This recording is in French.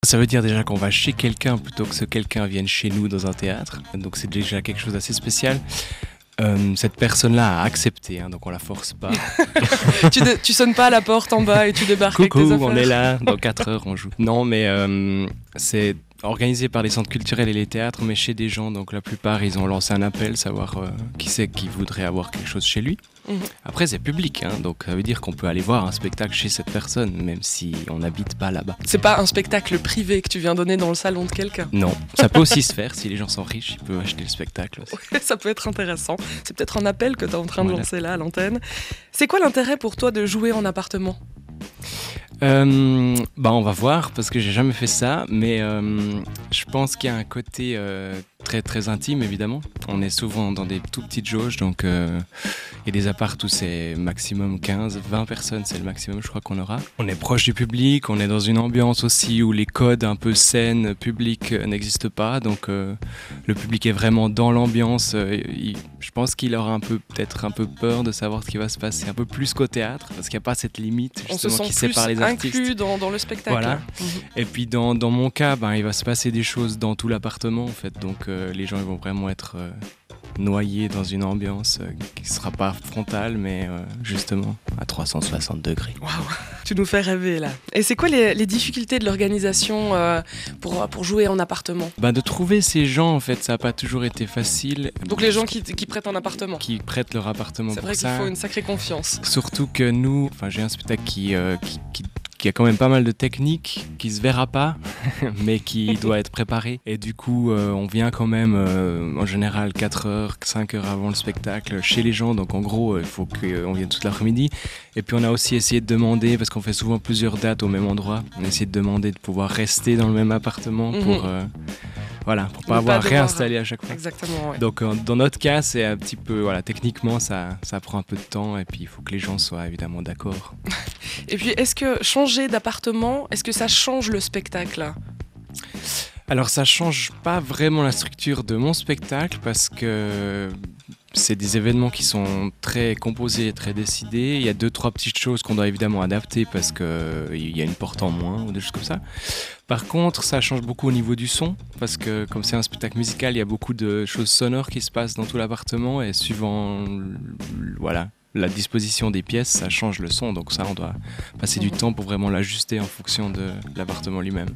Ça veut dire déjà qu'on va chez quelqu'un plutôt que ce quelqu'un vienne chez nous dans un théâtre. Donc c'est déjà quelque chose d'assez spécial. Cette personne-là a accepté, hein, donc on la force pas. Tu sonnes pas à la porte en bas et tu débarques Coucou, avec tes affaires. on est là, dans 4 heures on joue. Non mais c'est organisé par les centres culturels et les théâtres, mais chez des gens. Donc la plupart ils ont lancé un appel, savoir qui c'est qui voudrait avoir quelque chose chez lui. Après c'est public, hein, donc ça veut dire qu'on peut aller voir un spectacle chez cette personne, même si on n'habite pas là-bas. C'est pas un spectacle privé que tu viens donner dans le salon de quelqu'un. Non, ça peut aussi se faire, si les gens sont riches, ils peuvent acheter le spectacle aussi. Ça peut être intéressant. C'est peut-être un appel que tu es en train de Voilà. lancer là à l'antenne. C'est quoi l'intérêt pour toi de jouer en appartement ? On va voir, parce que j'ai jamais fait ça, mais je pense qu'il y a un côté très très intime évidemment. On est souvent dans des tout petites jauges, donc il y a des apparts où c'est maximum 15-20 personnes, c'est le maximum je crois qu'on aura. On est proche du public, on est dans une ambiance aussi où les codes un peu scène, public n'existent pas, donc le public est vraiment dans l'ambiance. Je pense qu'il aura peut-être un peu peur de savoir ce qui va se passer, un peu plus qu'au théâtre, parce qu'il n'y a pas cette limite On se justement sent qui plus sépare les artistes. inclus dans le spectacle. Voilà. Et puis dans mon cas, il va se passer des choses dans tout l'appartement en fait, donc les gens ils vont vraiment être noyés dans une ambiance qui ne sera pas frontale, mais justement à 360 degrés. Waouh, tu nous fais rêver là. Et c'est quoi les difficultés de l'organisation pour jouer en appartement ? De trouver ces gens en fait, ça n'a pas toujours été facile. Donc les gens qui prêtent un appartement. Qui prêtent leur appartement C'est pour vrai ça. qu'il faut une sacrée confiance. Surtout que nous, j'ai un spectacle qui a quand même pas mal de techniques, qui se verra pas, mais qui doit être préparé. Et du coup, on vient quand même, en général, 4 heures, 5 heures avant le spectacle, chez les gens. Donc en gros, il faut qu'on vienne toute l'après-midi. Et puis on a aussi essayé de demander, parce qu'on fait souvent plusieurs dates au même endroit, on a essayé de demander de pouvoir rester dans le même appartement pour pas avoir réinstallé à chaque fois. Exactement, ouais. Donc dans notre cas, c'est un petit peu, techniquement, ça prend un peu de temps et puis il faut que les gens soient évidemment d'accord. Et puis, est-ce que changer d'appartement, est-ce que ça change le spectacle ? Alors ça change pas vraiment la structure de mon spectacle parce que c'est des événements qui sont très composés et très décidés. Il y a 2-3 petites choses qu'on doit évidemment adapter parce qu'il y a une porte en moins ou des choses comme ça. Par contre, ça change beaucoup au niveau du son parce que comme c'est un spectacle musical, il y a beaucoup de choses sonores qui se passent dans tout l'appartement et suivant la disposition des pièces, ça change le son. Donc ça, on doit passer du temps pour vraiment l'ajuster en fonction de l'appartement lui-même.